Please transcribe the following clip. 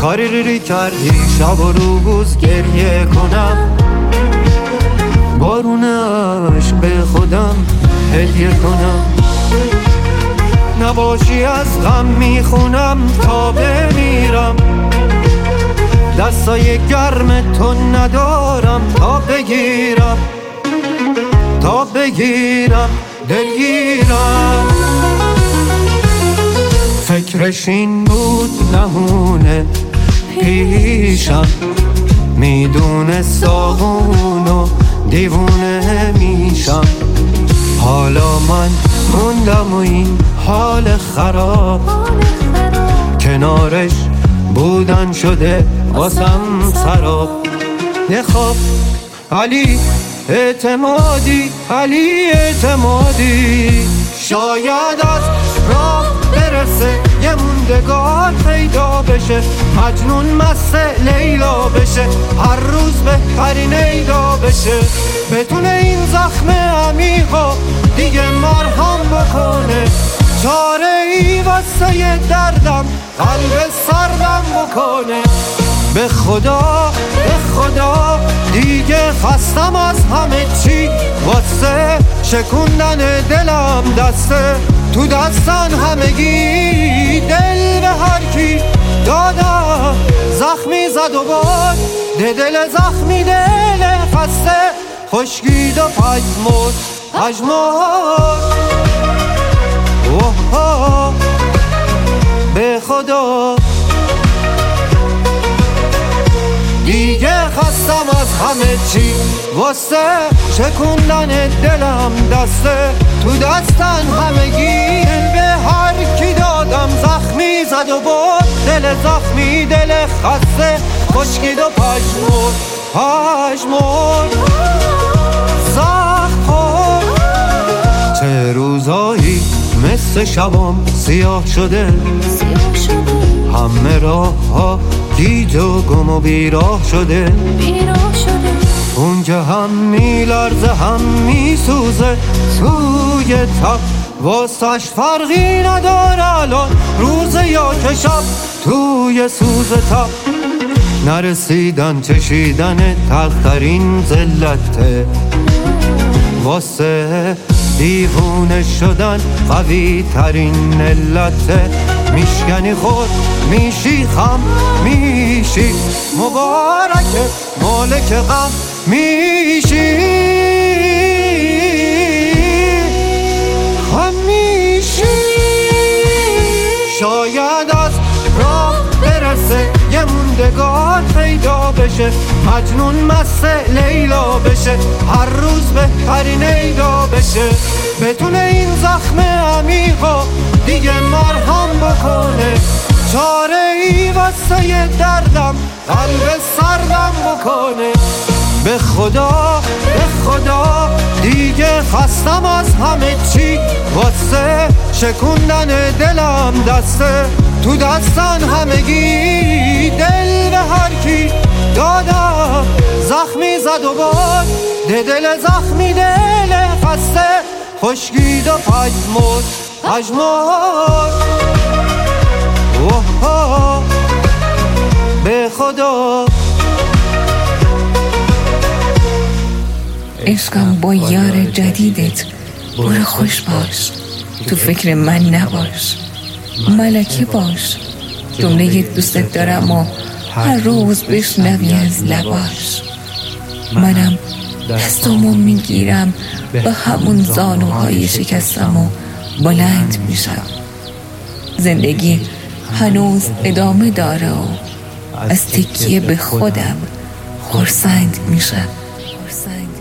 خاریری کردی شب و روز گریه کنم، بارون عشق به خودم هدیه کنم. نباشی از غم میخونم تا بمیرم، دستای گرم تو ندارم تا بگیرم، تا بگیرم دلگیرم. فکرش این بود نمونه پیشم، میدونه ساغون و دیوونه میشم. حالا من موندم و این حال خراب، کنارش بودن شده واسم سراب. نخواب علی اعتمادی، علی اعتمادی، شاید از راه برسه یه موندگار پیدا بشه، مجنون مست لیلا بشه، هر روز بهترین ایدا بشه. بتونه این زخم عمیقا دیگه مرهم بکنه، چاره ای واسه دردم قلب سردم بکنه. به خدا به خدا دیگه خستم از همه چی، واسه شکوندن دلم دسته تو دستن همگی. دل به هر کی دادم زخمی زد و باد، دل زخمی دل خسته خشکید و پژمرد پژمرد. اوه به خدا دیگه خستم از همه چی، واسه شکوندن دلم دسته تو دستن همگی. دل به هر کی دادم زخمی زد و برد، دل زخمی دل خسته خشکید و پژمرد پژمرد. زخم خورد چه روزایی مثل شبام سیاه شده، همه راه ها گیج و گم و بیراه شده. اونجا هم میلرزه هم میسوزه توی تب، واسش فرقی نداره الان روز یا که شب. توی سوز تب نرسیدن چشیدن تلخترین ذلته، واسه دیوونه شدن قوی ترین علته. میشکنی خود میشی خم میشی، مبارکه مالک غم میشی، خم میشی. شاید از راه برسه یه موندگار پیدا بشه، مجنون مست لیلا بشه، هر روز بهترین ایدا بشه. بتونه این زخم عمیقا دیگه مرهم بکنه، چاره ای واسه دردم قلب سردم بکنه. به خدا به خدا دیگه خستم از همه چی، واسه شکوندن دلم دسته تو دستن همگی. دل به هر کی دادم زخمی زد و باد، دل زخمی دل خسته خشکید و پژمرد پژمرد. اوه به خدا عشقم با یار جدیدت برو خوش باش، تو فکر من نباش، ملکه باش. جمله دوستت دارم و هر روز بشنوی از لباش. منم دستامو میگیرم به همون زانوهای شکستم و بلند میشم. زندگی هنوز ادامه داره و از تکیه به خودم خرسند میشم.